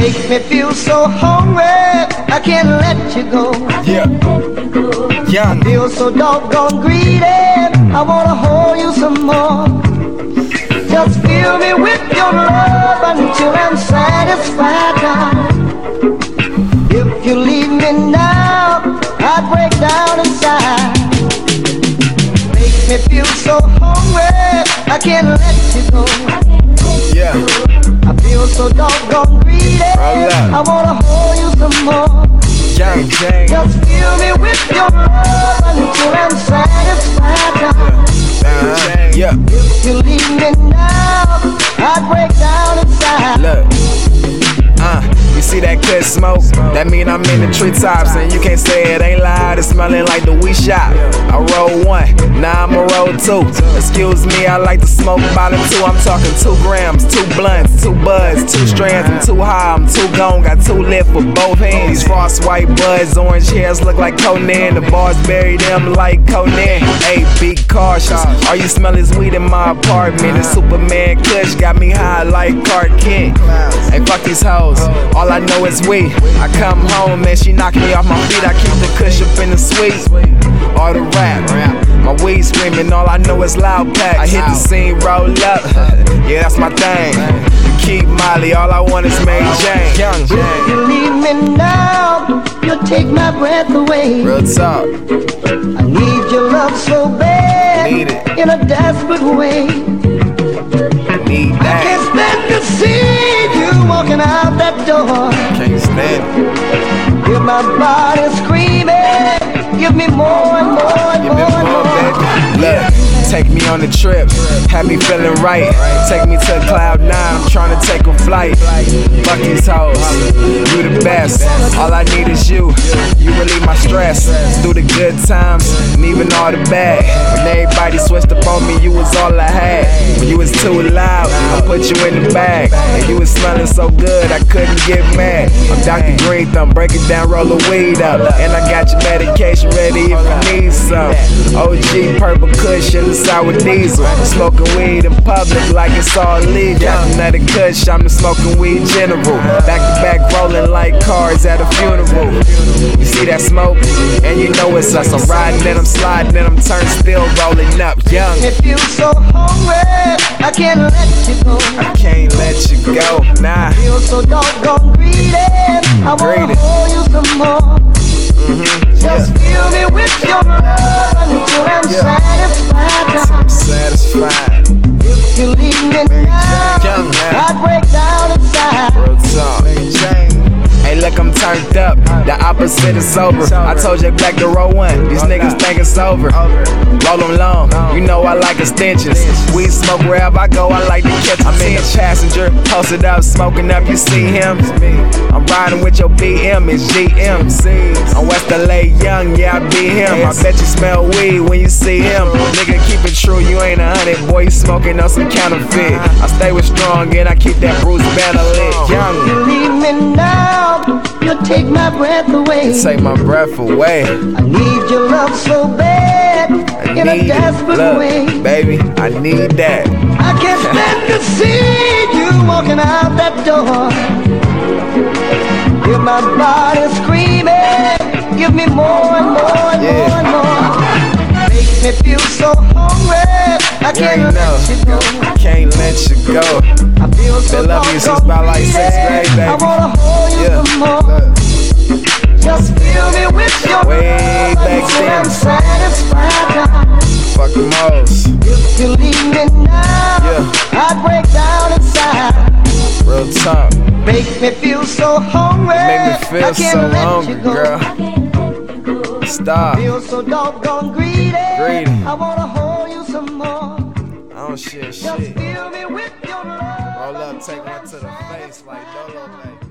Make me feel so hungry, I can't let you go. Yeah, young. I feel so doggone greedy, I wanna hold you some more. Just fill me with your love until I'm satisfied now. If you leave me now, I'd break down inside. Make me feel so hungry, I can't let you go. Yeah, I feel so doggone greedy, I wanna hold you some more. young James. Just fill me with your love until I'm satisfied now. Yeah, If you leave me now, I'd break down inside. look. You see that good smoke? That mean I'm in the treetops, and you can't say it ain't loud. It's smelling like the weed shop. I roll one, now I'ma roll two. Excuse me, I like to smoke about it too. I'm talking 2 grams, 2 blunts, 2 buds, 2 strands. I'm too high, I'm too gone, got 2 lit for both hands. These frost white buds, orange hairs look like Conan. The bars bury them like Conan. Hey, be cautious. All you smell is weed in my apartment. The Superman Kush got me high like Clark Kent. Hey, fuck these hoes. All I know is weed. I come home and she knocking me off my feet. I keep the kush up in the suite. All the rap, my weed screaming. All I know is loud packs. I hit the scene, roll up. Yeah, that's my thing. Keep Molly, all I want is Mary Jane. Young Jane. You leave me now, you take my breath away. Real talk. I need your love so bad, Need it. in a desperate way. Need I that. can't stand to see you walking out that door. Can't stand it. Hear my body screaming, give me more and more and Give me more and more, more. baby. Look, take me on the trip, have me feeling right. Take me to cloud 9, I'm trying to take a flight. Fuck these hoes, you the best. All I need is you. You relieve my stress through the good times and even all the bad. When everybody switched up on me, you was all I had. When you was too loud, I put you in the bag. And you was smelling so good, I couldn't get mad. I'm Dr. Green Thumb, break it down, roll the weed up. And I got your medication ready if you need some. OG purple cushion, the sour diesel. Smoking weed in public like it's all legal. Another kush, I'm the smoking weed general. Back to back rolling like cars at a funeral. You see that smoke, and you know it's us. I'm riding and I'm sliding and I'm turned still rolling up. Young, If you so hungry, I can't let you go. I can't let you go, nah. Feel so doggone greedy, I wanna Greedy. hold you some more. Just fill me with your love until I'm satisfied now. I'm satisfied. If you leave me now, Young man. I'd break down inside. Real talk. Hey, look, I'm turned up. The opposite is sober. I told you back to row 1. These niggas think it's over. Roll them long. You know I like extensions. Weed smoke wherever I go. I like to catch them. I'm in the passenger, posted up, smoking up. You see him? I'm riding with your BM. It's GM. I'm West LA young. Yeah, I be him. I bet you smell weed when you see him. Nigga, keep it true. You ain't 100, boy. You smoking on some counterfeit. I stay with strong and I keep that Bruce Banner lit. Young. You leave me now, you take my breath away. Take my breath away. I need your love so bad, in a desperate way. Baby, I need that. I can't stand to see you walking out that door. Hear my body screaming, give me more and more and more and more. Make me feel so hungry, I can't let you go. Can't let you go. I feel so Been loving you since about like 6th grade, baby. I wanna hold you some more. Just fill me with your Way love back until then. I'm satisfied now. Fuck them hoes. If you leave me now, I'd break down inside. Real talk. Make me feel so hungry. Make me feel I can't so let hungry, you go. girl. Stop. Feel so doggone greedy. Greedy. I wanna hold you some more. I don't shit Just shit. fill me with your love. Roll up, take one to the face like Dolo, baby.